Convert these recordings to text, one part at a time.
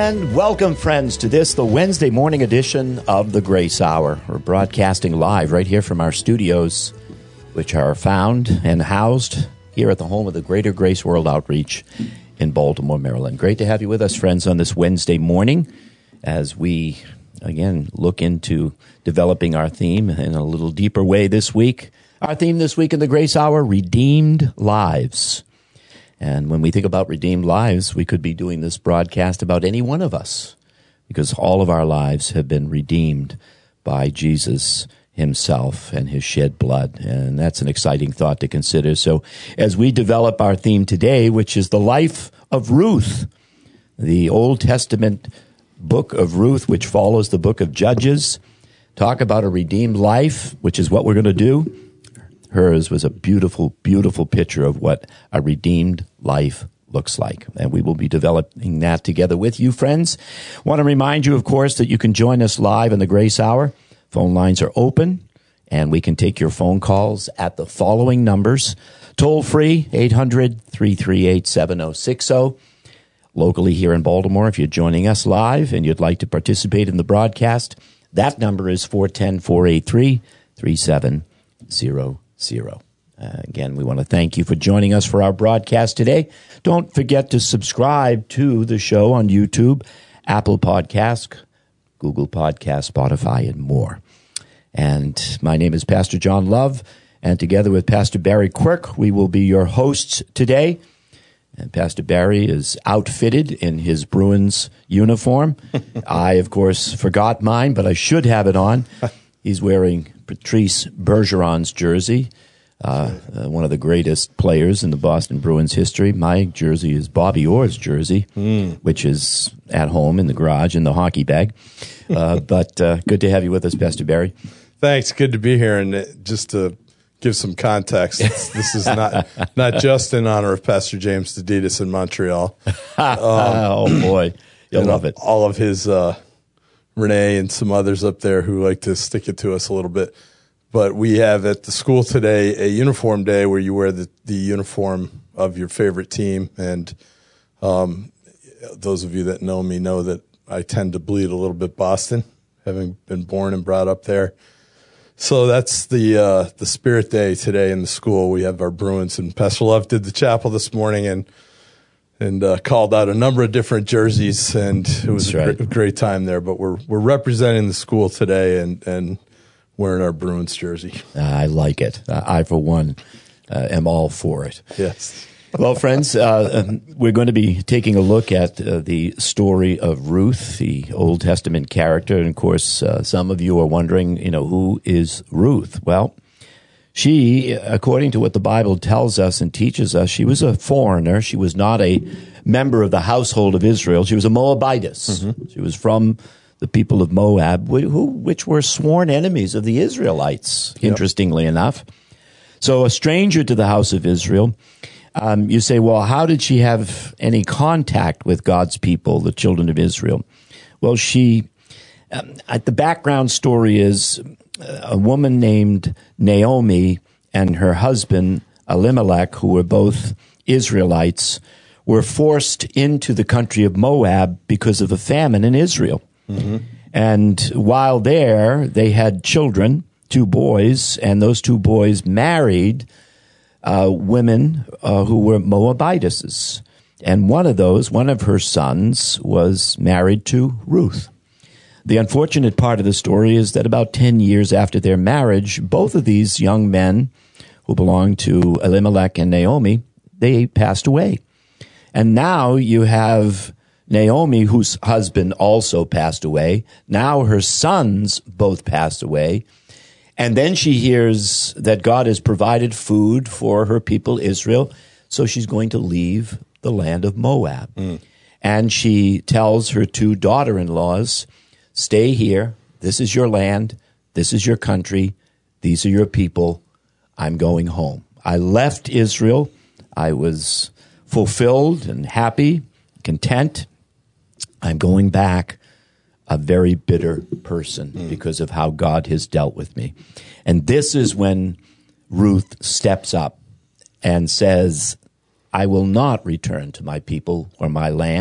And welcome, friends, to this, the Wednesday morning edition of the Grace Hour. We're broadcasting live right here from our studios, which are found and housed here at the home of the Greater Grace World Outreach in Baltimore, Maryland. Great to have you with us, friends, on this Wednesday morning as we, again, look into developing our theme in a little deeper way this week. Our theme this week in the Grace Hour, Redeemed Lives. And when we think about redeemed lives, we could be doing this broadcast about any one of us, because all of our lives have been redeemed by Jesus himself and his shed blood. And that's an exciting thought to consider. So as we develop our theme today, which is the life of Ruth, the Old Testament book of Ruth, which follows the book of Judges, talk about a redeemed life, which is what we're going to do. Hers was a beautiful, beautiful picture of what a redeemed life looks like. And we will be developing that together with you, friends. Want to remind you, of course, that you can join us live in the Grace Hour. Phone lines are open, and we can take your phone calls at the following numbers. Toll free, 800-338-7060. Locally here in Baltimore, if you're joining us live and you'd like to participate in the broadcast, that number is 410-483-3700. Again, we want to thank you for joining us for our broadcast today. Don't forget to subscribe to the show on YouTube, Apple Podcast, Google Podcast, Spotify, and more. And my name is Pastor John Love, and together with Pastor Barry Quirk, we will be your hosts today. And Pastor Barry is outfitted in his Bruins uniform. I, of course, forgot mine, but I should have it on. He's wearing Patrice Bergeron's jersey, one of the greatest players in the Boston Bruins history. My jersey is Bobby Orr's jersey, which is at home in the garage in the hockey bag. But good to have you with us, Pastor Barry. Thanks. Good to be here. And just to give some context, this is not just in honor of Pastor James Deditis in Montreal. Oh, boy. You'll love it. All of his Renee and some others up there who like to stick it to us a little bit. But we have at the school today a uniform day where you wear the uniform of your favorite team. And those of you that know me know that I tend to bleed a little bit Boston, having been born and brought up there. So that's the spirit day today in the school. We have our Bruins, and Pastor Love did the chapel this morning and called out a number of different jerseys, and it was a great time there. But we're representing the school today and wearing our Bruins jersey. I like it. I, for one, am all for it. Yes. Well, friends, we're going to be taking a look at the story of Ruth, the Old Testament character. And, of course, some of you are wondering, who is Ruth? Well, she, according to what the Bible tells us and teaches us, she was a foreigner. She was not a member of the household of Israel. She was a Moabitess. Mm-hmm. She was from the people of Moab, which were sworn enemies of the Israelites, interestingly enough. So a stranger to the house of Israel. You say, well, how did she have any contact with God's people, the children of Israel? Well, the background story is a woman named Naomi and her husband Elimelech, who were both Israelites, were forced into the country of Moab because of a famine in Israel. Mm-hmm. And while there, they had children, 2 boys, and those 2 boys married women who were Moabitesses. And one of her sons was married to Ruth. The unfortunate part of the story is that about 10 years after their marriage, both of these young men who belonged to Elimelech and Naomi, they passed away. And now you have Naomi, whose husband also passed away. Now her sons both passed away. And then she hears that God has provided food for her people, Israel, so she's going to leave the land of Moab. And she tells her 2 daughter-in-laws, stay here. This is your land. This is your country. These are your people. I'm going home. I left Israel. I was fulfilled and happy, content. I'm going back a very bitter person because of how God has dealt with me. And this is when Ruth steps up and says, I will not return to my people or my land.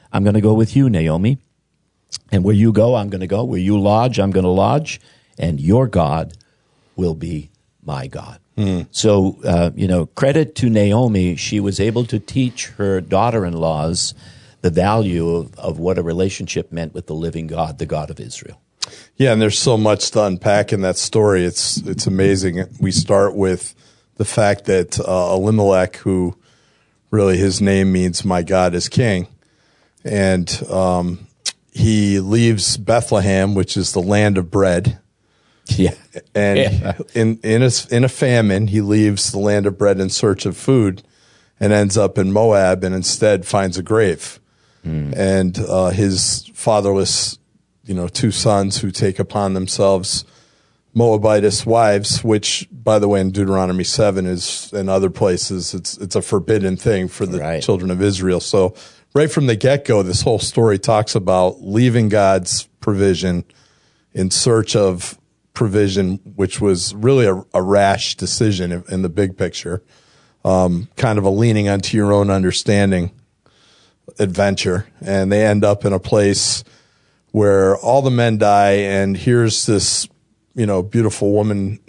I'm going to go with you, Naomi. And where you go, I'm going to go. Where you lodge, I'm going to lodge. And your God will be my God. So, credit to Naomi. She was able to teach her daughter-in-laws the value of what a relationship meant with the living God, the God of Israel. Yeah, and there's so much to unpack in that story. It's amazing. We start with the fact that Elimelech, who really his name means my God is king, and he leaves Bethlehem, which is the land of bread. Yeah, and in a famine, he leaves the land of bread in search of food, and ends up in Moab, and instead finds a grave. And his fatherless, two sons who take upon themselves Moabitess wives, which, by the way, in Deuteronomy 7 is, and other places, it's a forbidden thing for the children of Israel. So right from the get-go, this whole story talks about leaving God's provision in search of provision, which was really a rash decision in the big picture, kind of a leaning onto your own understanding adventure. And they end up in a place where all the men die, and here's this, beautiful woman,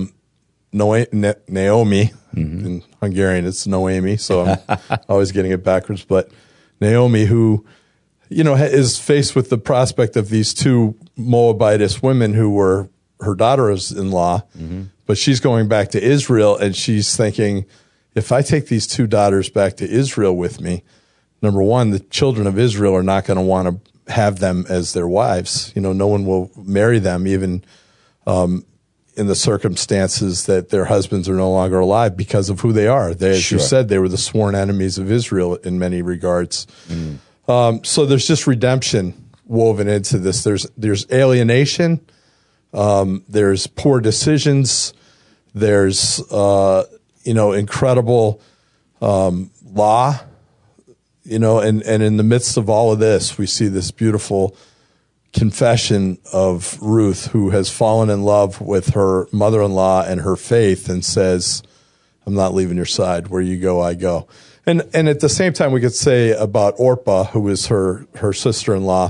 Naomi. In Hungarian, it's Noemi, so I'm always getting it backwards. But Naomi, who, is faced with the prospect of these two Moabitess women who were her daughters-in-law, but she's going back to Israel, and she's thinking, if I take these two daughters back to Israel with me, number one, the children of Israel are not going to want to have them as their wives. No one will marry them, even in the circumstances that their husbands are no longer alive, because of who they are. They, as you said, they were the sworn enemies of Israel in many regards. So there's just redemption woven into this. There's alienation. There's poor decisions. There's, incredible law, and in the midst of all of this, we see this beautiful confession of Ruth, who has fallen in love with her mother-in-law and her faith, and says, I'm not leaving your side. Where you go, I go. And at the same time, we could say about Orpah, who is her sister-in-law,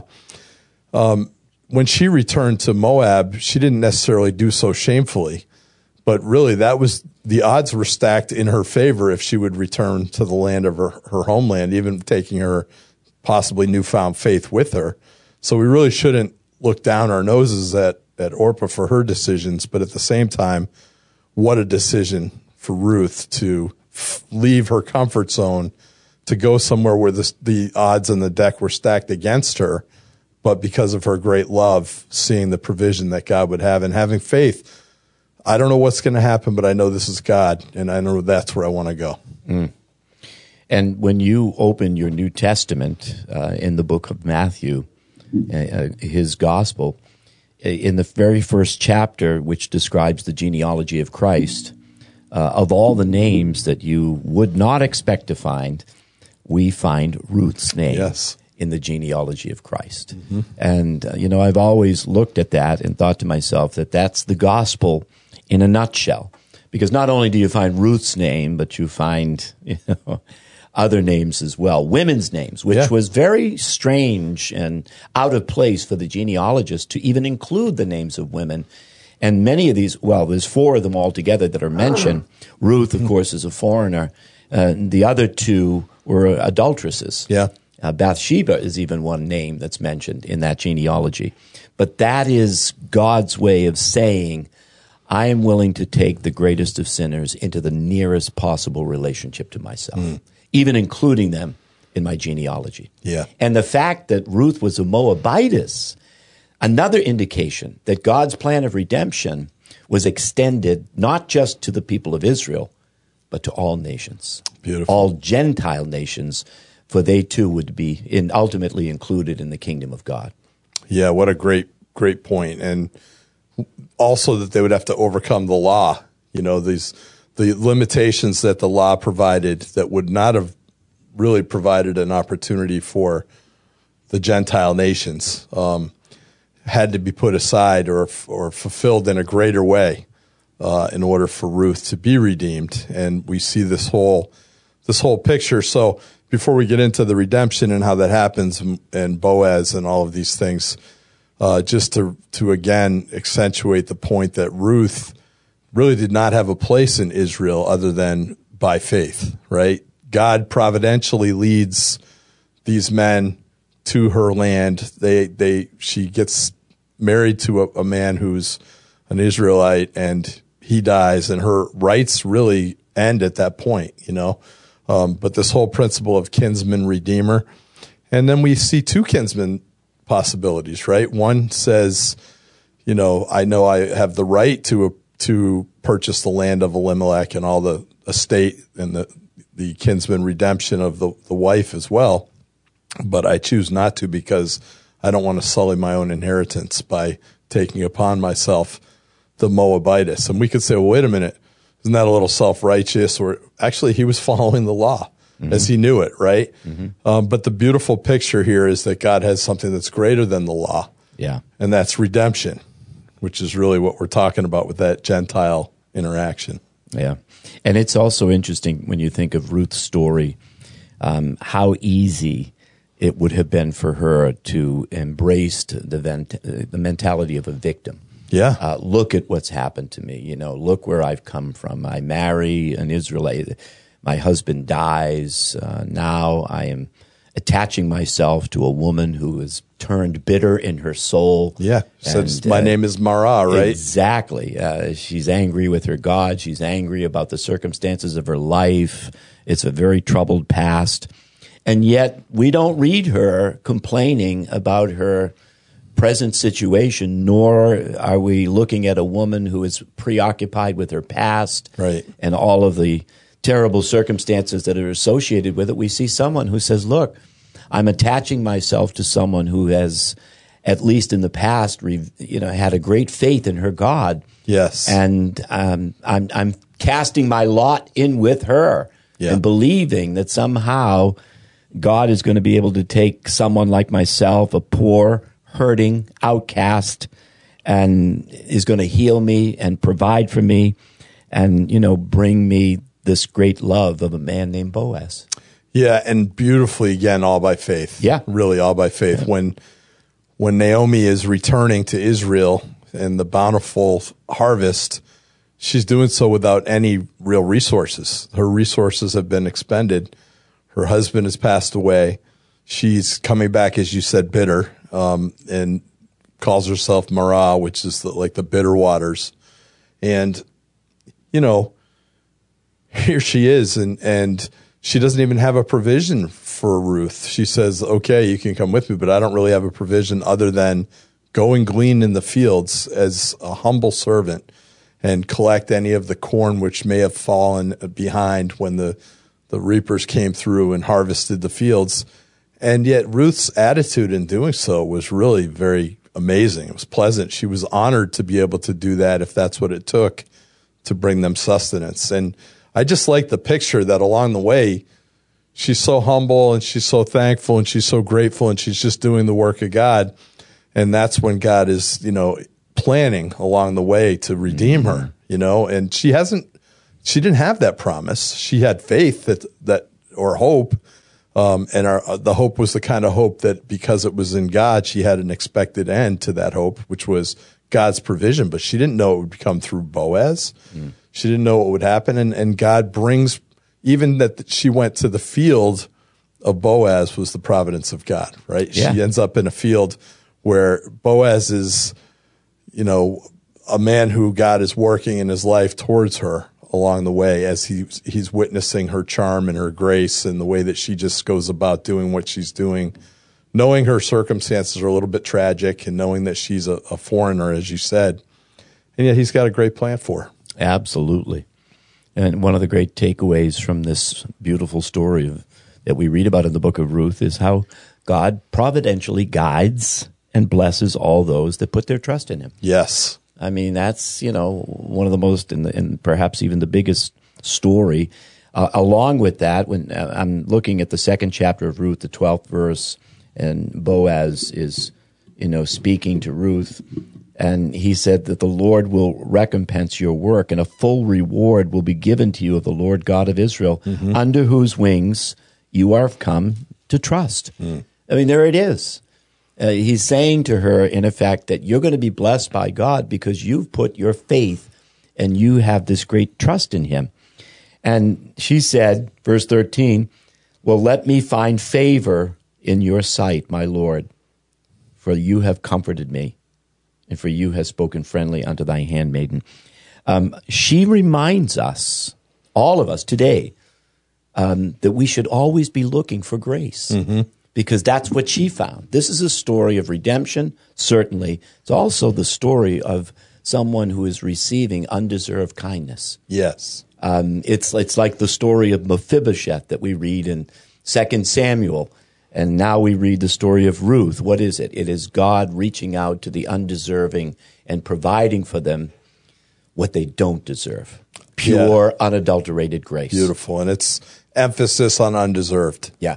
when she returned to Moab, she didn't necessarily do so shamefully, but really the odds were stacked in her favor if she would return to the land of her homeland, even taking her possibly newfound faith with her. So we really shouldn't look down our noses at Orpah for her decisions, but at the same time, what a decision for Ruth to leave her comfort zone to go somewhere where the odds on the deck were stacked against her, but because of her great love, seeing the provision that God would have and having faith. I don't know what's going to happen, but I know this is God, and I know that's where I want to go. And when you open your New Testament in the book of Matthew, his gospel, in the very first chapter, which describes the genealogy of Christ, of all the names that you would not expect to find, we find Ruth's name in the genealogy of Christ. And, I've always looked at that and thought to myself that that's the gospel in a nutshell. Because not only do you find Ruth's name, but you find, other names as well, women's names, which was very strange and out of place for the genealogist to even include the names of women. And many of these, there's four of them altogether that are mentioned. Ruth, of course, is a foreigner. The other two were adulteresses. Bathsheba is even one name that's mentioned in that genealogy. But that is God's way of saying, I am willing to take the greatest of sinners into the nearest possible relationship to myself, even including them in my genealogy. And the fact that Ruth was a Moabitess, another indication that God's plan of redemption was extended not just to the people of Israel, but to all nations, all Gentile nations, for they too would be ultimately included in the kingdom of God. Yeah, what a great point. And also that they would have to overcome the law, the limitations that the law provided that would not have really provided an opportunity for the Gentile nations, had to be put aside or fulfilled in a greater way in order for Ruth to be redeemed. And we see this whole picture. So before we get into the redemption and how that happens and Boaz and all of these things, just to again accentuate the point that Ruth really did not have a place in Israel other than by faith, right? God providentially leads these men to her land. She gets married to a man who's an Israelite, and he dies, and her rights really end at that point, But this whole principle of kinsman redeemer, and then we see two kinsman possibilities, right? One says, I know I have the right to purchase the land of Elimelech and all the estate and the kinsman redemption of the wife as well, but I choose not to because I don't want to sully my own inheritance by taking upon myself the Moabitess. And we could say, well, wait a minute, isn't that a little self-righteous? Or actually, he was following the law as he knew it, right? But the beautiful picture here is that God has something that's greater than the law. Yeah. And that's redemption, which is really what we're talking about with that Gentile interaction. Yeah. And it's also interesting when you think of Ruth's story, how easy it would have been for her to embrace the mentality of a victim. Yeah. Look at what's happened to me. Look where I've come from. I marry an Israelite. My husband dies. Now I am attaching myself to a woman who is turned bitter in her soul. Yeah. Says, my name is Mara, right? Exactly. She's angry with her God. She's angry about the circumstances of her life. It's a very troubled past. And yet we don't read her complaining about her present situation, nor are we looking at a woman who is preoccupied with her past right. and all of the terrible circumstances that are associated with it. We see someone who says, look, I'm attaching myself to someone who has, at least in the past, had a great faith in her God. Yes. And I'm casting my lot in with her and believing that somehow God is going to be able to take someone like myself, a poor, hurting, outcast, and is going to heal me and provide for me and, bring me this great love of a man named Boaz. Yeah, and beautifully, again, all by faith. Yeah. Really all by faith. Yeah. When Naomi is returning to Israel and the bountiful harvest, she's doing so without any real resources. Her resources have been expended. Her husband has passed away. She's coming back, as you said, bitter, and calls herself Mara, which is like the bitter waters. And, here she is, and she doesn't even have a provision for Ruth. She says, okay, you can come with me, but I don't really have a provision other than go and glean in the fields as a humble servant and collect any of the corn which may have fallen behind when the reapers came through and harvested the fields. And yet Ruth's attitude in doing so was really very amazing. It was pleasant. She was honored to be able to do that if that's what it took to bring them sustenance. And I just like the picture that along the way, she's so humble and she's so thankful and she's so grateful and she's just doing the work of God. And that's when God is, planning along the way to redeem her, and she didn't have that promise. She had faith that or hope. And the hope was the kind of hope that because it was in God, she had an expected end to that hope, which was God's provision, but she didn't know it would come through Boaz. She didn't know what would happen. And God brings, even that she went to the field of Boaz was the providence of God, right? Yeah. She ends up in a field where Boaz is, a man who God is working in his life towards her along the way as he's witnessing her charm and her grace and the way that she just goes about doing what she's doing, knowing her circumstances are a little bit tragic and knowing that she's a foreigner, as you said. And yet he's got a great plan for her. Absolutely. And one of the great takeaways from this beautiful story that we read about in the book of Ruth is how God providentially guides and blesses all those that put their trust in him. Yes. I mean, that's, one of the most and perhaps even the biggest story. Along with that, when I'm looking at the second chapter of Ruth, the 12th verse, and Boaz is, speaking to Ruth, and he said that the Lord will recompense your work, and a full reward will be given to you of the Lord God of Israel, under whose wings you are come to trust. I mean, there it is. He's saying to her, in effect, that you're going to be blessed by God because you've put your faith and you have this great trust in him. And she said, verse 13, well, let me find favor in your sight, my Lord, for you have comforted me, and for you have spoken friendly unto thy handmaiden. She reminds us, all of us today, that we should always be looking for grace, because that's what she found. This is a story of redemption, certainly. It's also the story of someone who is receiving undeserved kindness. Yes. It's like the story of Mephibosheth that we read in 2 Samuel, and now we read the story of Ruth. What is it? It is God reaching out to the undeserving and providing for them what they don't deserve. Pure, unadulterated grace. Beautiful. And it's emphasis on undeserved. Yeah.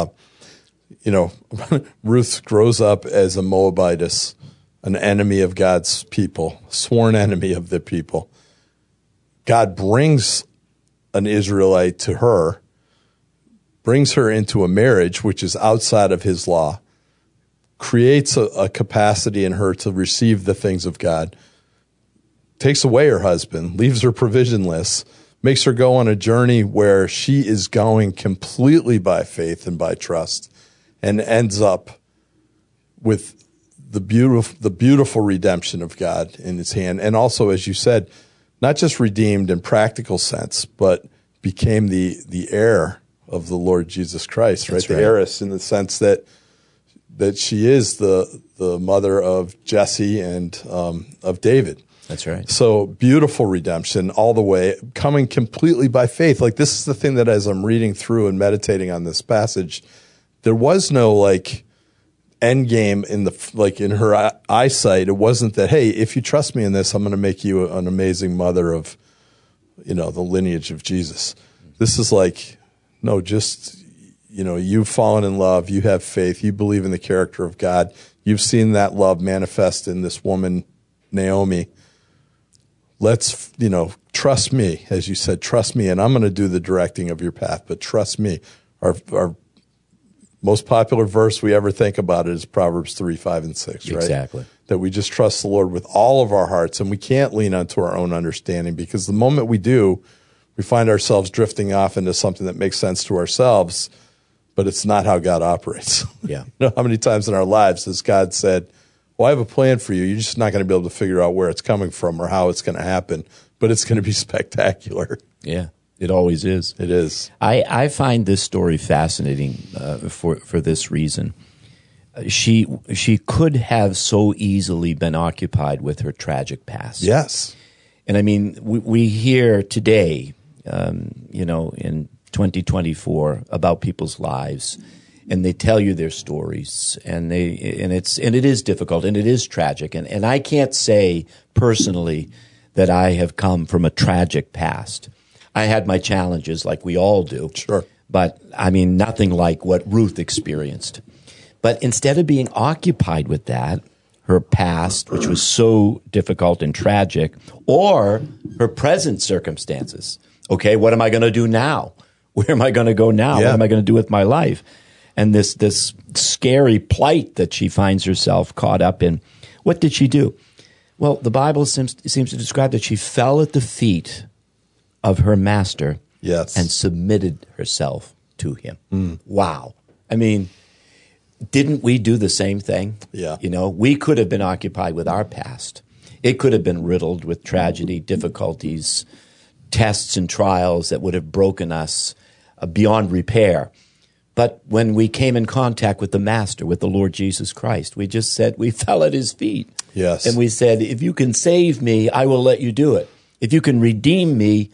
Ruth grows up as a Moabitess, an enemy of God's people, sworn enemy of the people. God brings an Israelite to her, brings her into a marriage which is outside of his law, creates a capacity in her to receive the things of God, takes away her husband, leaves her provisionless, makes her go on a journey where she is going completely by faith and by trust, and ends up with the beautiful redemption of God in his hand. And also, as you said, not just redeemed in practical sense, but became the heir of the Lord Jesus Christ, right? That's The right. heiress in the sense that she is the mother of Jesse and of David. That's right. So beautiful redemption all the way, coming completely by faith. Like, this is the thing that as I'm reading through and meditating on this passage, there was no end game in her eyesight. It wasn't that, hey, if you trust me in this, I'm going to make you an amazing mother of, the lineage of Jesus. This is no, just, you've fallen in love, you have faith, you believe in the character of God, you've seen that love manifest in this woman, Naomi. Let's, trust me, as you said, trust me, and I'm going to do the directing of your path, but trust me. Our most popular verse we ever think about it is Proverbs 3, 5, and 6, right? Exactly. That we just trust the Lord with all of our hearts, and we can't lean onto our own understanding, because the moment we do, we find ourselves drifting off into something that makes sense to ourselves, but it's not how God operates. Yeah. How many times in our lives has God said, well, I have a plan for you. You're just not going to be able to figure out where it's coming from or how it's going to happen, but it's going to be spectacular. Yeah, it always is. It is. I find this story fascinating for this reason. She could have so easily been occupied with her tragic past. Yes. And I mean, we hear today, in 2024 about people's lives, and they tell you their stories, and it is difficult and it is tragic. And I can't say personally that I have come from a tragic past. I had my challenges like we all do. Sure. But I mean, nothing like what Ruth experienced. But instead of being occupied with that, her past, which was so difficult and tragic, or her present circumstances. Okay, what am I going to do now? Where am I going to go now? Yeah. What am I going to do with my life? And this scary plight that she finds herself caught up in. What did she do? Well, the Bible seems to describe that she fell at the feet of her master, Yes. and submitted herself to him. Wow. I mean, didn't we do the same thing? Yeah. We could have been occupied with our past. It could have been riddled with tragedy, difficulties, tests and trials that would have broken us beyond repair. But when we came in contact with the Master, with the Lord Jesus Christ, we just said, we fell at his feet. Yes. And we said, if you can save me, I will let you do it. If you can redeem me,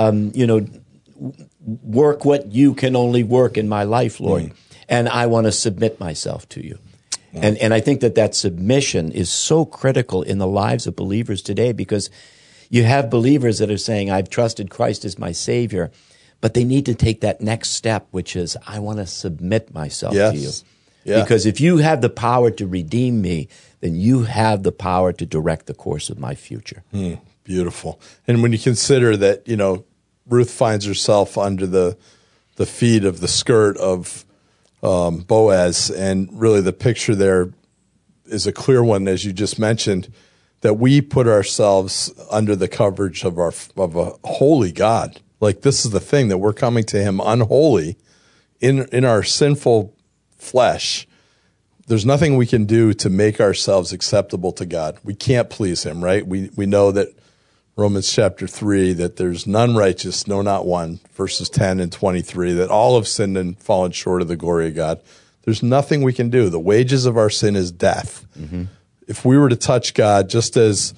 work what you can only work in my life, Lord. And I want to submit myself to you. And I think that submission is so critical in the lives of believers today, because you have believers that are saying, I've trusted Christ as my Savior, but they need to take that next step, which is, I want to submit myself to you. Yeah. Because if you have the power to redeem me, then you have the power to direct the course of my future. Beautiful. And when you consider that, Ruth finds herself under the the feet of the skirt of Boaz. And really the picture there is a clear one, as you just mentioned, that we put ourselves under the coverage of a holy God. Like, this is the thing, that we're coming to him unholy in our sinful flesh. There's nothing we can do to make ourselves acceptable to God. We can't please him, right? We know that Romans chapter 3, that there's none righteous, no, not one, verses 10 and 23, that all have sinned and fallen short of the glory of God. There's nothing we can do. The wages of our sin is death. Mm-hmm. If we were to touch God, just as,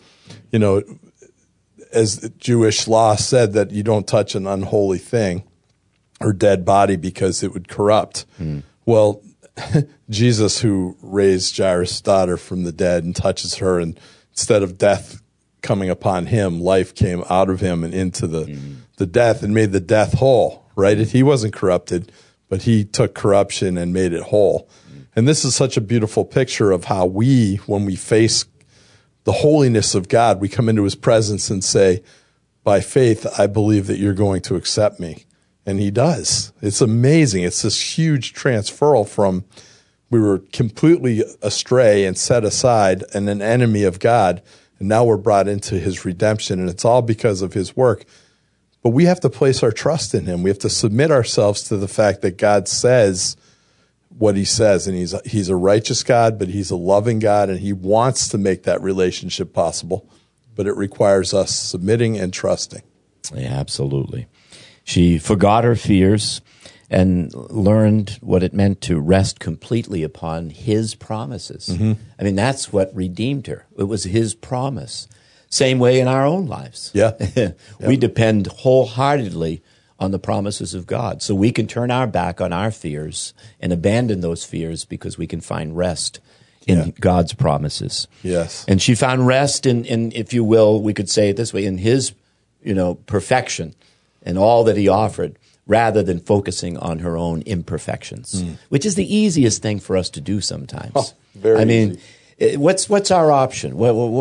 as the Jewish law said that you don't touch an unholy thing or dead body because it would corrupt. Mm. Well, Jesus, who raised Jairus' daughter from the dead, and touches her, and instead of death coming upon him, life came out of him and into the death, and made the death whole, right? He wasn't corrupted, but he took corruption and made it whole. And this is such a beautiful picture of how we, when we face the holiness of God, we come into his presence and say, by faith, I believe that you're going to accept me. And he does. It's amazing. It's this huge transferal from we were completely astray and set aside and an enemy of God, and now we're brought into his redemption, and it's all because of his work. But we have to place our trust in him. We have to submit ourselves to the fact that God says what he says, and he's a righteous God, but he's a loving God, and he wants to make that relationship possible, but it requires us submitting and trusting. Yeah, absolutely. She forgot her fears and learned what it meant to rest completely upon his promises. Mm-hmm. I mean, that's what redeemed her. It was his promise. Same way in our own lives. Yeah. We depend wholeheartedly on the promises of God. So we can turn our back on our fears and abandon those fears because we can find rest in God's promises. Yes. And she found rest in, if you will, we could say it this way, in his, perfection and all that he offered, rather than focusing on her own imperfections, which is the easiest thing for us to do sometimes. Oh, very easy. What's our option?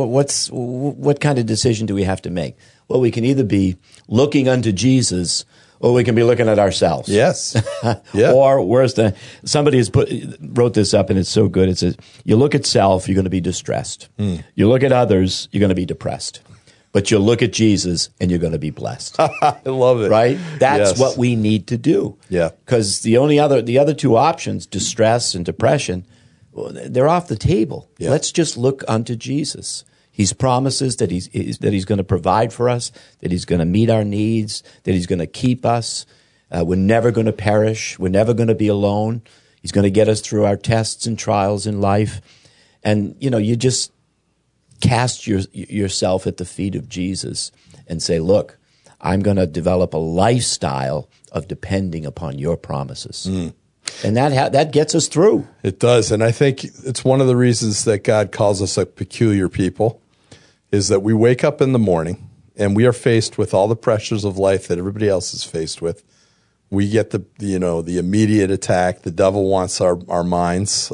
What kind of decision do we have to make? Well, we can either be looking unto Jesus, or we can be looking at ourselves. Yes. Yeah. Or worse, somebody wrote this up, and it's so good. It says, you look at self, you're going to be distressed. You look at others, you're going to be depressed. But you'll look at Jesus, and you're going to be blessed. I love it. Right? That's what we need to do. Yeah. Because the other two options, distress and depression, they're off the table. Yeah. Let's just look unto Jesus. He's promises that he's going to provide for us, that he's going to meet our needs, that he's going to keep us. We're never going to perish. We're never going to be alone. He's going to get us through our tests and trials in life. And, you just cast yourself at the feet of Jesus and say, look, I'm going to develop a lifestyle of depending upon your promises. And that gets us through. It does. And I think it's one of the reasons that God calls us a peculiar people, is that we wake up in the morning and we are faced with all the pressures of life that everybody else is faced with. We get the immediate attack. The devil wants our minds.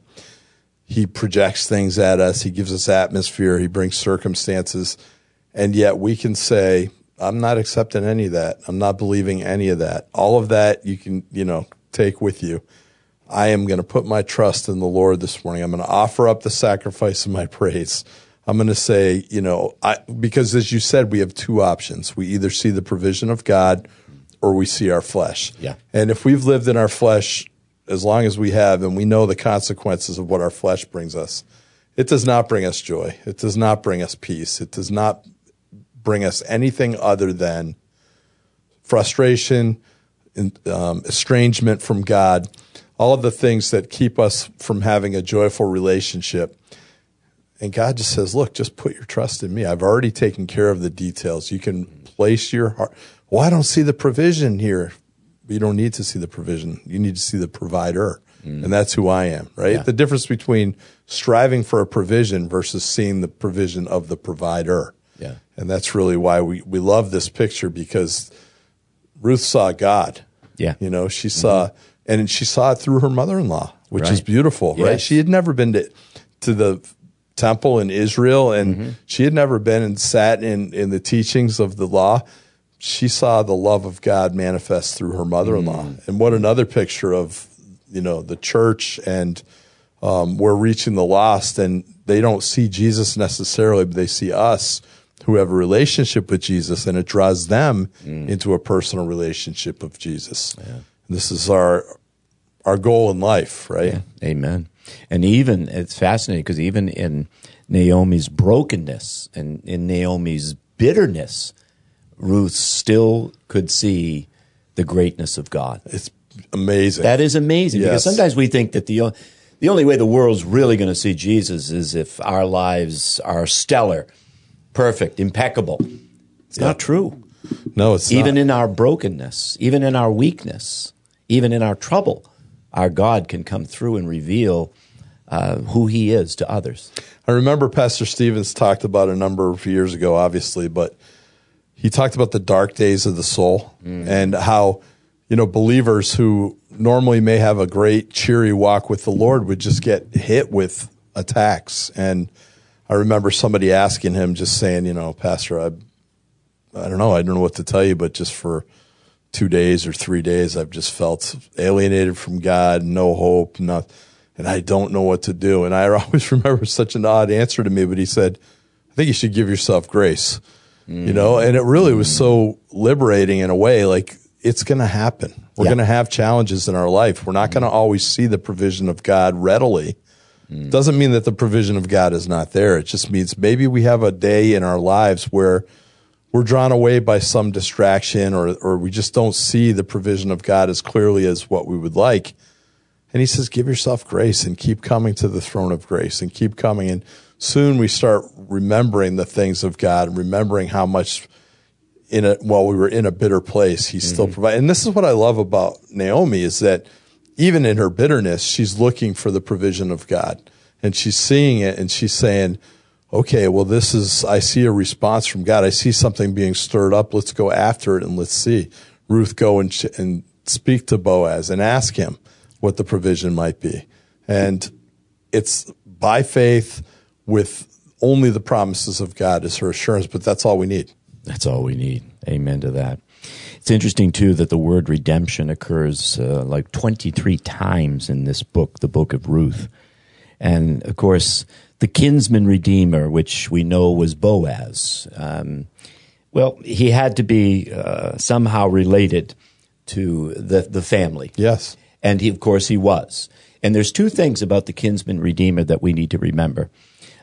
He projects things at us. He gives us atmosphere. He brings circumstances. And yet we can say, I'm not accepting any of that. I'm not believing any of that. All of that you can, take with you. I am going to put my trust in the Lord this morning. I'm going to offer up the sacrifice of my praise. I'm going to say, because as you said, we have two options. We either see the provision of God or we see our flesh. Yeah. And if we've lived in our flesh as long as we have, and we know the consequences of what our flesh brings us, it does not bring us joy. It does not bring us peace. It does not bring us anything other than frustration, estrangement from God, all of the things that keep us from having a joyful relationship. And God just says, look, just put your trust in me. I've already taken care of the details. You can place your heart. Well, I don't see the provision here. You don't need to see the provision. You need to see the provider. And that's who I am, right? Yeah. The difference between striving for a provision versus seeing the provision of the provider. Yeah. And that's really why we love this picture, because Ruth saw God. Yeah. She saw, and she saw it through her mother-in-law, which is beautiful, right? Yes. She had never been to the temple in Israel, and she had never been and sat in the teachings of the law. she saw the love of God manifest through her mother-in-law. And what another picture of, the church, and we're reaching the lost, and they don't see Jesus necessarily, but they see us who have a relationship with Jesus, and it draws them into a personal relationship with Jesus. Yeah. This is our goal in life, right? Yeah. Amen. And even, it's fascinating because even in Naomi's brokenness and in Naomi's bitterness, Ruth still could see the greatness of God. It's amazing. That is amazing. Yes. Because sometimes we think that the only way the world's really going to see Jesus is if our lives are stellar, perfect, impeccable. It's not true. No, it's even not. In our brokenness, even in our weakness, even in our trouble, our God can come through and reveal who he is to others. I remember Pastor Stevens talked about a number of years ago, obviously, but he talked about the dark days of the soul and how, believers who normally may have a great, cheery walk with the Lord would just get hit with attacks. And I remember somebody asking him, just saying, Pastor, I don't know what to tell you, but just for 2 days or 3 days, I've just felt alienated from God, no hope, and I don't know what to do. And I always remember such an odd answer to me, but he said, I think you should give yourself grace, and it really was so liberating in a way. Like, it's going to happen. We're going to have challenges in our life. We're not going to always see the provision of God readily. Doesn't mean that the provision of God is not there. It just means maybe we have a day in our lives where we're drawn away by some distraction, or we just don't see the provision of God as clearly as what we would like. And he says, give yourself grace and keep coming to the throne of grace and keep coming. And soon we start remembering the things of God and remembering how much while we were in a bitter place, he still provided. And this is what I love about Naomi, is that even in her bitterness, she's looking for the provision of God, and she's seeing it, and she's saying, okay, well, I see a response from God. I see something being stirred up. Let's go after it and let's see. Ruth, go and speak to Boaz and ask him what the provision might be. And it's by faith with only the promises of God as her assurance, but that's all we need. That's all we need. Amen to that. It's interesting, too, that the word redemption occurs like 23 times in this book, the book of Ruth. And, of course, the kinsman redeemer, which we know was Boaz, he had to be somehow related to the family. Yes. And of course he was. And there's two things about the kinsman redeemer that we need to remember.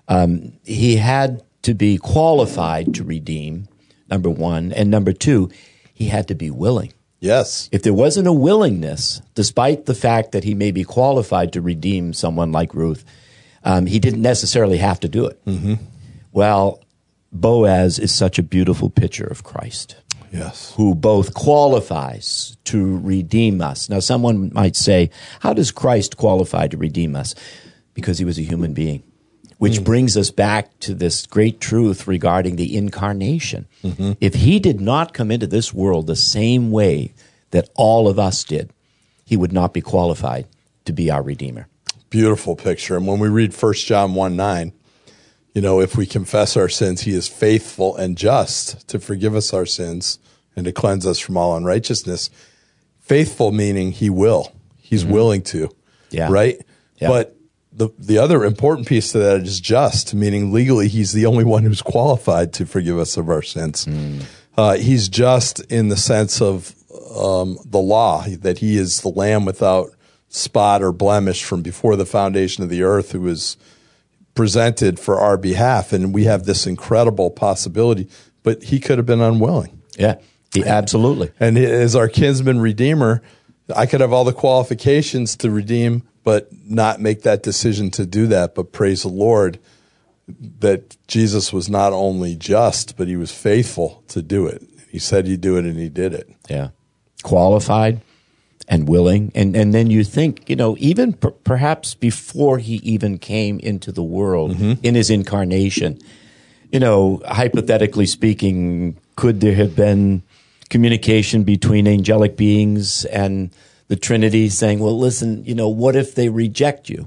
He had to be qualified to redeem, number one. And number two, he had to be willing. Yes. If there wasn't a willingness, despite the fact that he may be qualified to redeem someone like Ruth, he didn't necessarily have to do it. Mm-hmm. Well, Boaz is such a beautiful picture of Christ. Yes. Who both qualifies to redeem us. Now, someone might say, how does Christ qualify to redeem us? Because he was a human being, which brings us back to this great truth regarding the incarnation. Mm-hmm. If he did not come into this world the same way that all of us did, he would not be qualified to be our Redeemer. Beautiful picture. And when we read 1 John 1:9, if we confess our sins, he is faithful and just to forgive us our sins and to cleanse us from all unrighteousness. Faithful meaning he will. He's willing to. Yeah. Right? Yeah. But the other important piece to that is just, meaning legally he's the only one who's qualified to forgive us of our sins. He's just in the sense of the law, that he is the Lamb without spot or blemish from before the foundation of the earth, who was presented for our behalf. And we have this incredible possibility, but he could have been unwilling. Yeah, absolutely. And as our kinsman redeemer, I could have all the qualifications to redeem, but not make that decision to do that. But praise the Lord that Jesus was not only just, but he was faithful to do it. He said he'd do it, and he did it. Yeah. Qualified and willing. And then you think, even perhaps before he even came into the world, in his incarnation, hypothetically speaking, could there have been communication between angelic beings and the Trinity saying, well, listen, what if they reject you?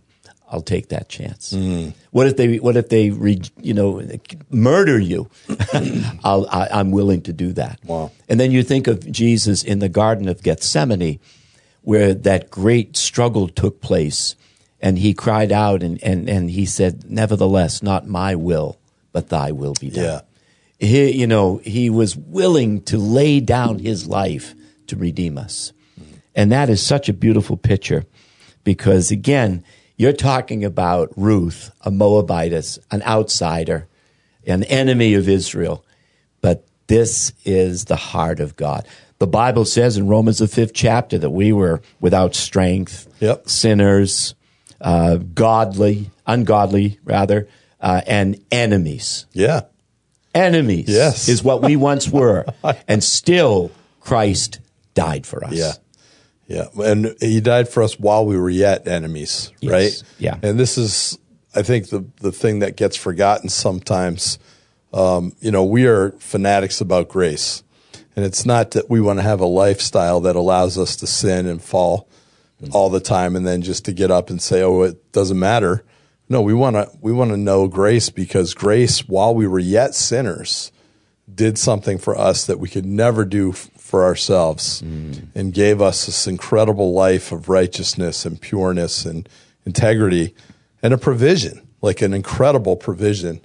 I'll take that chance. What if they murder you? I'm willing to do that. Wow. And then you think of Jesus in the Garden of Gethsemane, where that great struggle took place, and he cried out and he said, "Nevertheless, not my will, but thy will be done." Yeah. He was willing to lay down his life to redeem us. And that is such a beautiful picture because, again, you're talking about Ruth, a Moabitess, an outsider, an enemy of Israel. But this is the heart of God. The Bible says in Romans, the 5th chapter, that we were without strength, sinners, ungodly, and enemies. Yeah. Enemies is what we once were. And still, Christ died for us. Yeah. Yeah. And he died for us while we were yet enemies, right? Yeah. And this is, I think, the thing that gets forgotten sometimes. We are fanatics about grace. And it's not that we want to have a lifestyle that allows us to sin and fall all the time and then just to get up and say, oh, it doesn't matter. No, we want to know grace because grace, while we were yet sinners, did something for us that we could never do for ourselves and gave us this incredible life of righteousness and pureness and integrity and a provision, like an incredible provision.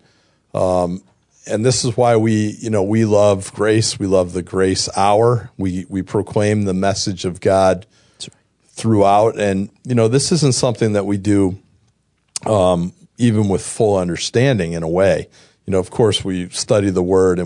And this is why we love grace. We love the grace hour. We proclaim the message of God throughout. And, this isn't something that we do even with full understanding in a way. Of course, we study the Word,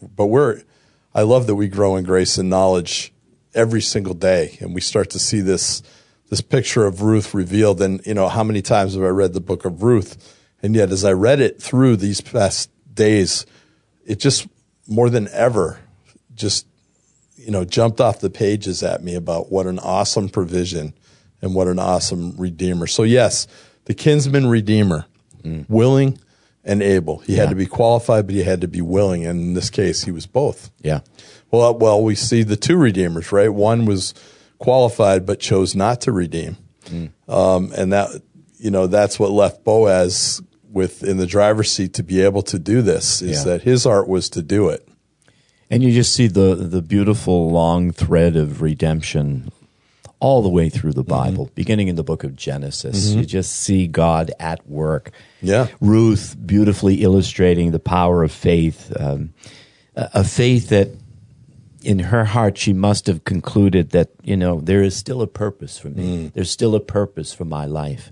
I love that we grow in grace and knowledge every single day, and we start to see this picture of Ruth revealed. And how many times have I read the book of Ruth? And yet, as I read it through these past days, it just more than ever just jumped off the pages at me about what an awesome provision and what an awesome Redeemer. So yes, the kinsman Redeemer, willing and able. He had to be qualified, but he had to be willing. And in this case, he was both. Yeah. Well, we see the two redeemers, right? One was qualified, but chose not to redeem. And that, that's what left Boaz in the driver's seat to be able to do this, is that his art was to do it. And you just see the beautiful long thread of redemption all the way through the Bible, beginning in the book of Genesis. You just see God at work. Yeah. Ruth beautifully illustrating the power of faith, a faith that in her heart she must have concluded that, there is still a purpose for me. There's still a purpose for my life,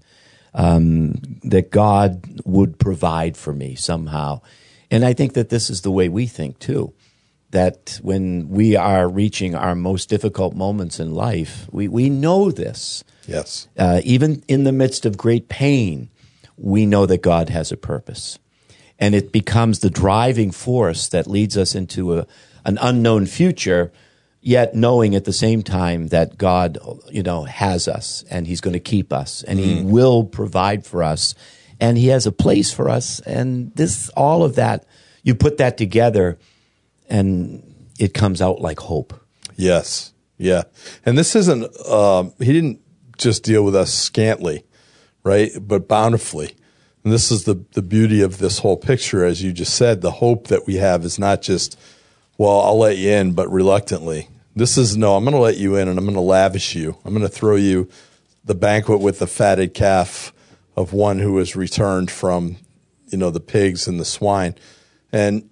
that God would provide for me somehow. And I think that this is the way we think too. That when we are reaching our most difficult moments in life, we know this. Yes. Even in the midst of great pain, we know that God has a purpose. And it becomes the driving force that leads us into an unknown future, yet knowing at the same time that God, has us and he's going to keep us and he will provide for us and he has a place for us. And all of that, you put that together, and it comes out like hope. Yes. Yeah. And this isn't, he didn't just deal with us scantly, right? But bountifully. And this is the beauty of this whole picture. As you just said, the hope that we have is not just, well, I'll let you in, but reluctantly. This is, no, I'm going to let you in and I'm going to lavish you. I'm going to throw you the banquet with the fatted calf of one who has returned from, the pigs and the swine. And,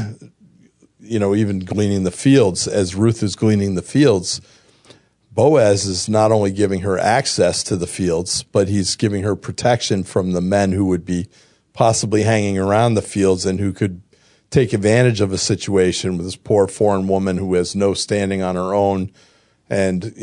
even gleaning the fields, as Ruth is gleaning the fields, Boaz is not only giving her access to the fields, but he's giving her protection from the men who would be possibly hanging around the fields and who could take advantage of a situation with this poor foreign woman who has no standing on her own and,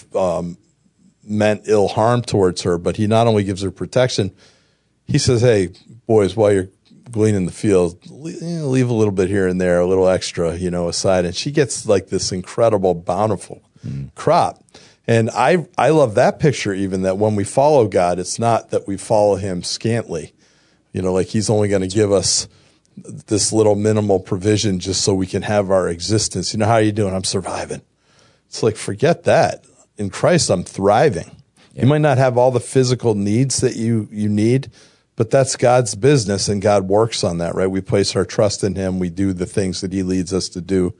meant ill harm towards her. But he not only gives her protection, he says, hey, boys, while you're gleaning the field, leave a little bit here and there, a little extra, aside. And she gets like this incredible, bountiful crop. And I love that picture even, that when we follow God, it's not that we follow him scantly, like he's only going to give us this little minimal provision just so we can have our existence. How are you doing? I'm surviving. It's like, forget that. In Christ, I'm thriving. You might not have all the physical needs that you need, but that's God's business, and God works on that, right? We place our trust in him. We do the things that he leads us to do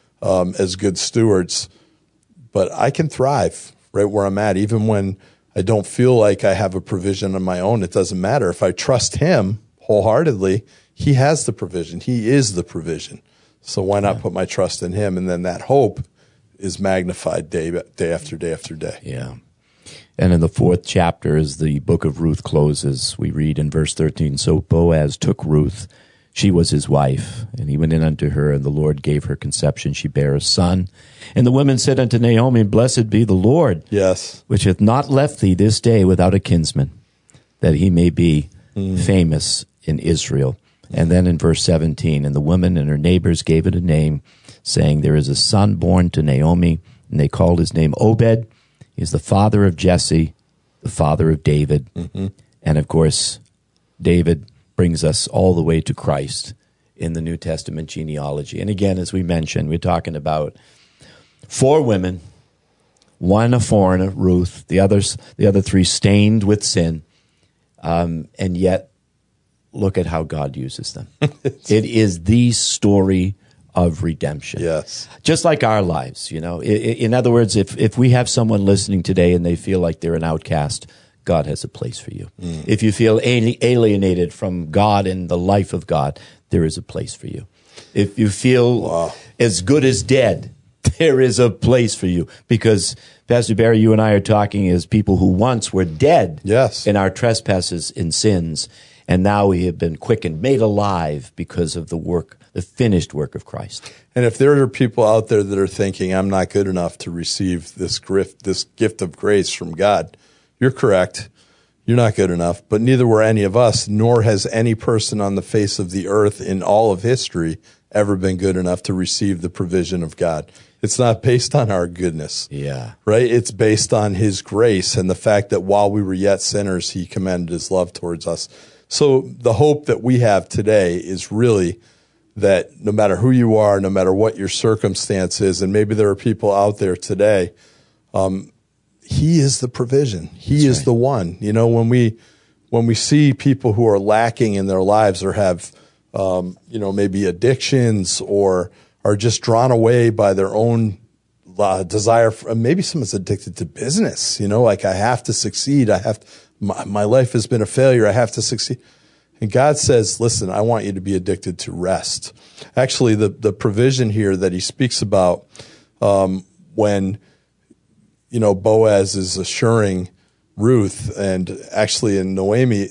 as good stewards. But I can thrive right where I'm at, even when I don't feel like I have a provision on my own. It doesn't matter. If I trust him wholeheartedly, he has the provision. He is the provision. So why not put my trust in him? And then that hope is magnified day after day after day. Yeah. And in the 4th chapter, as the book of Ruth closes, we read in verse 13, "So Boaz took Ruth, she was his wife, and he went in unto her, and the Lord gave her conception. She bare a son. And the women said unto Naomi, Blessed be the Lord, Yes, which hath not left thee this day without a kinsman, that he may be famous in Israel." And then in verse 17, "And the woman and her neighbors gave it a name, saying, There is a son born to Naomi, and they called his name Obed. He is the father of Jesse, the father of David." And of course, David brings us all the way to Christ in the New Testament genealogy. And again, as we mentioned, we're talking about 4 women, one a foreigner, Ruth, the other 3 stained with sin, and yet look at how God uses them. It is the story of redemption. yes, Just like our lives, you know. In other words, if we have someone listening today and they feel like they're an outcast, God has a place for you. If you feel alienated from God and the life of God, there is a place for you. If you feel as good as dead, there is a place for you. Because, Pastor Barry, you and I are talking as people who once were dead Yes. in our trespasses and sins, and now we have been quickened, made alive because of the finished work of Christ. And if there are people out there that are thinking, I'm not good enough to receive this gift of grace from God, you're correct. You're not good enough, but neither were any of us, nor has any person on the face of the earth in all of history ever been good enough to receive the provision of God. It's not based on our goodness. Yeah. Right? It's based on his grace and the fact that while we were yet sinners, he commended his love towards us. So the hope that we have today is really that no matter who you are, no matter what your circumstance is, and maybe there are people out there today, he is the provision. He is the one. You know, when we see people who are lacking in their lives or have, maybe addictions or are just drawn away by their own desire for, maybe someone's addicted to business, like I have to succeed. My life has been a failure. I have to succeed. And God says, listen, I want you to be addicted to rest. Actually, the provision here that he speaks about, when, Boaz is assuring Ruth, and actually in Naomi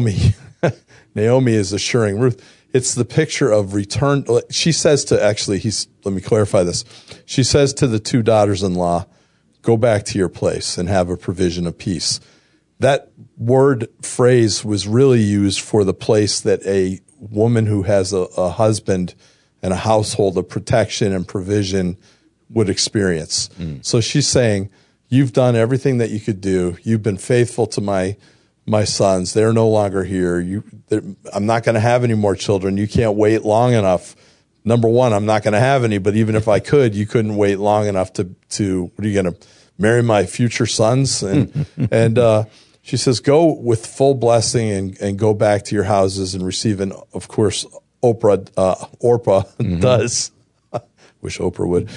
is assuring Ruth. It's the picture of return. She says to let me clarify this. She says to the 2 daughters-in-law, go back to your place and have a provision of peace. That word phrase was really used for the place that a woman who has a husband and a household of protection and provision would experience. So she's saying, you've done everything that you could do. You've been faithful to my sons. They're no longer here. I'm not going to have any more children. You can't wait long enough. Number one, I'm not going to have any, but even if I could, you couldn't wait long enough to what are you going to marry my future sons? And she says, go with full blessing and go back to your houses and receive. And of course, Orpah does. Wish Oprah would.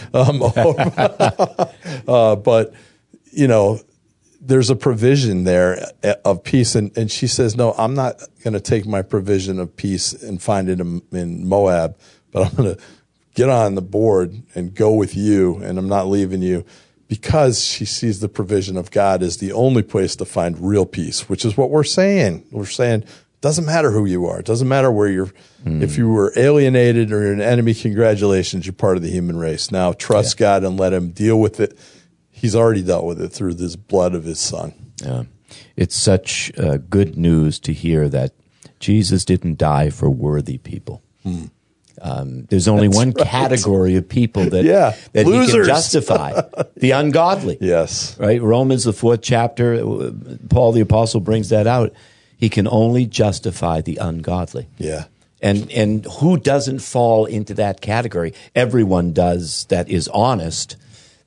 But, there's a provision there of peace. And she says, no, I'm not going to take my provision of peace and find it in Moab, but I'm going to get on the board and go with you, and I'm not leaving you, because she sees the provision of God as the only place to find real peace, which is what we're saying. We're saying it doesn't matter who you are. It doesn't matter where you're. If you were alienated or you're an enemy, congratulations, you're part of the human race. Now trust God and let him deal with it. He's already dealt with it through this blood of his son. Yeah. It's such good news to hear that Jesus didn't die for worthy people. There's only one category of people that he can justify, the ungodly. Yes. Right? Romans, the 4th chapter, Paul the Apostle brings that out. He can only justify the ungodly. Yeah. And who doesn't fall into that category? Everyone does that is honest.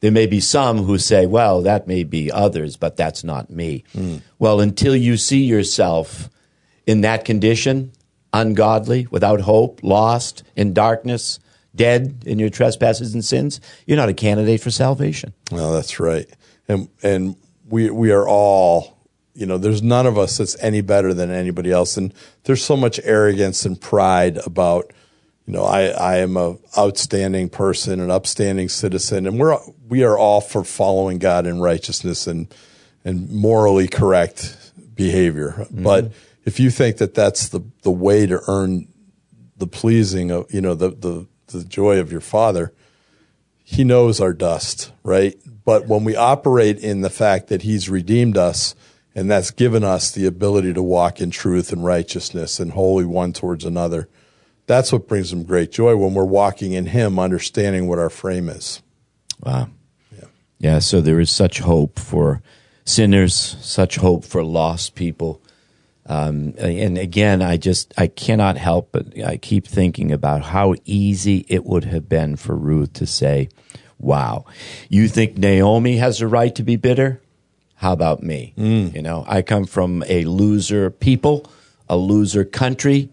There may be some who say, well, that may be others, but that's not me. Well, until you see yourself in that condition, ungodly, without hope, lost, in darkness, dead in your trespasses and sins, you're not a candidate for salvation. Well, that's right. And we are all, there's none of us that's any better than anybody else. And there's so much arrogance and pride about, I am a outstanding person, an upstanding citizen, and we are all for following God in righteousness and morally correct behavior. But if you think that that's the way to earn the pleasing of, the joy of your Father, He knows our dust, right? But when we operate in the fact that He's redeemed us, and that's given us the ability to walk in truth and righteousness and holy one towards another, that's what brings Him great joy when we're walking in Him, understanding what our frame is. Wow. Yeah, so there is such hope for sinners, such hope for lost people. And again, I cannot help but I keep thinking about how easy it would have been for Ruth to say, wow, you think Naomi has a right to be bitter? How about me? I come from a loser people, a loser country.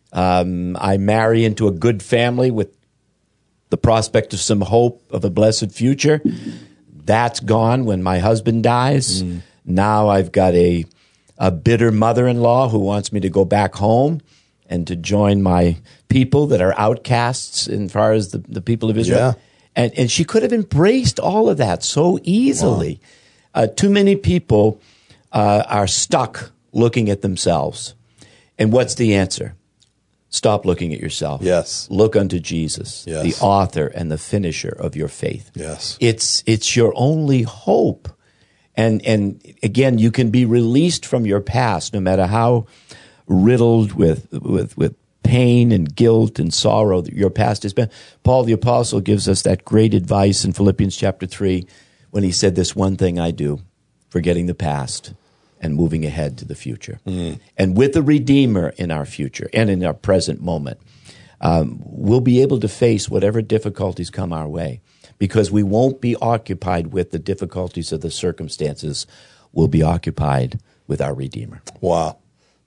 I marry into a good family with the prospect of some hope of a blessed future. That's gone when my husband dies. Now I've got a bitter mother-in-law who wants me to go back home and to join my people that are outcasts as far as the people of Israel. Yeah. And she could have embraced all of that so easily. Wow. Too many people are stuck looking at themselves. And what's the answer? Stop looking at yourself. Yes. Look unto Jesus, yes, the author and the finisher of your faith. Yes. It's your only hope. And again, you can be released from your past, no matter how riddled with pain and guilt and sorrow that your past has been. Paul the Apostle gives us that great advice in Philippians chapter 3 when he said, this one thing I do, forgetting the past and moving ahead to the future. And with the Redeemer in our future and in our present moment, we'll be able to face whatever difficulties come our way, because we won't be occupied with the difficulties of the circumstances. We'll be occupied with our Redeemer. Wow.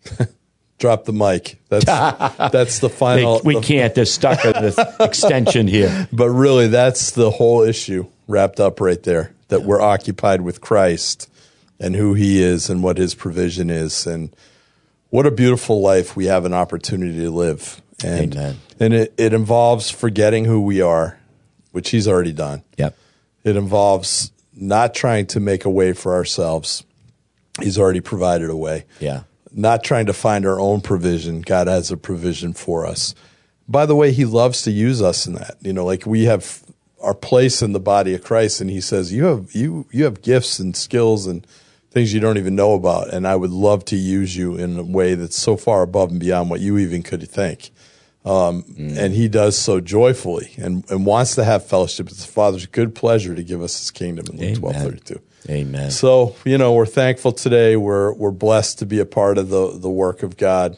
Drop the mic. That's the final. We can't. They're stuck in this extension here. But really, that's the whole issue wrapped up right there, that we're occupied with Christ and who He is and what His provision is. And what a beautiful life we have an opportunity to live. And, Amen. And it involves forgetting who we are, which He's already done. Yep. It involves not trying to make a way for ourselves. He's already provided a way. Yeah. Not trying to find our own provision. God has a provision for us. By the way, He loves to use us in that. Like we have our place in the body of Christ, and He says, you have gifts and skills and things you don't even know about, and I would love to use you in a way that's so far above and beyond what you even could think. And He does so joyfully and wants to have fellowship with His Father's good pleasure to give us His kingdom in Luke 12:32. Amen. So, we're thankful today. We're blessed to be a part of the work of God.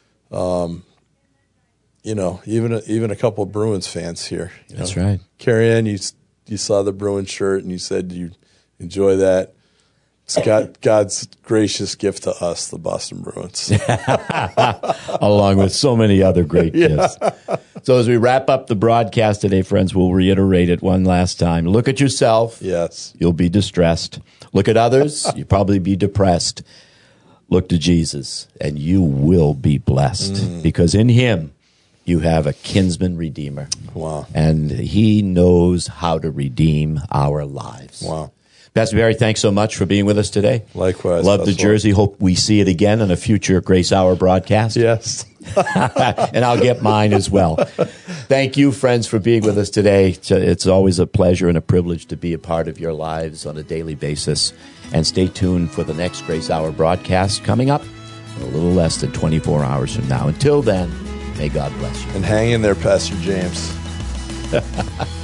Even a couple of Bruins fans here. That's right. Carrie Ann, you saw the Bruins shirt and you said you enjoy that. It's God's gracious gift to us, the Boston Bruins. Along with so many other great gifts. So as we wrap up the broadcast today, friends, we'll reiterate it one last time. Look at yourself. Yes. You'll be distressed. Look at others. You'll probably be depressed. Look to Jesus, and you will be blessed. Because in Him, you have a kinsman redeemer. Wow. And He knows how to redeem our lives. Wow. Pastor Barry, thanks so much for being with us today. Likewise. Love the jersey. Hope we see it again on a future Grace Hour broadcast. Yes. And I'll get mine as well. Thank you, friends, for being with us today. It's always a pleasure and a privilege to be a part of your lives on a daily basis. And stay tuned for the next Grace Hour broadcast coming up in a little less than 24 hours from now. Until then, may God bless you. And hang in there, Pastor James.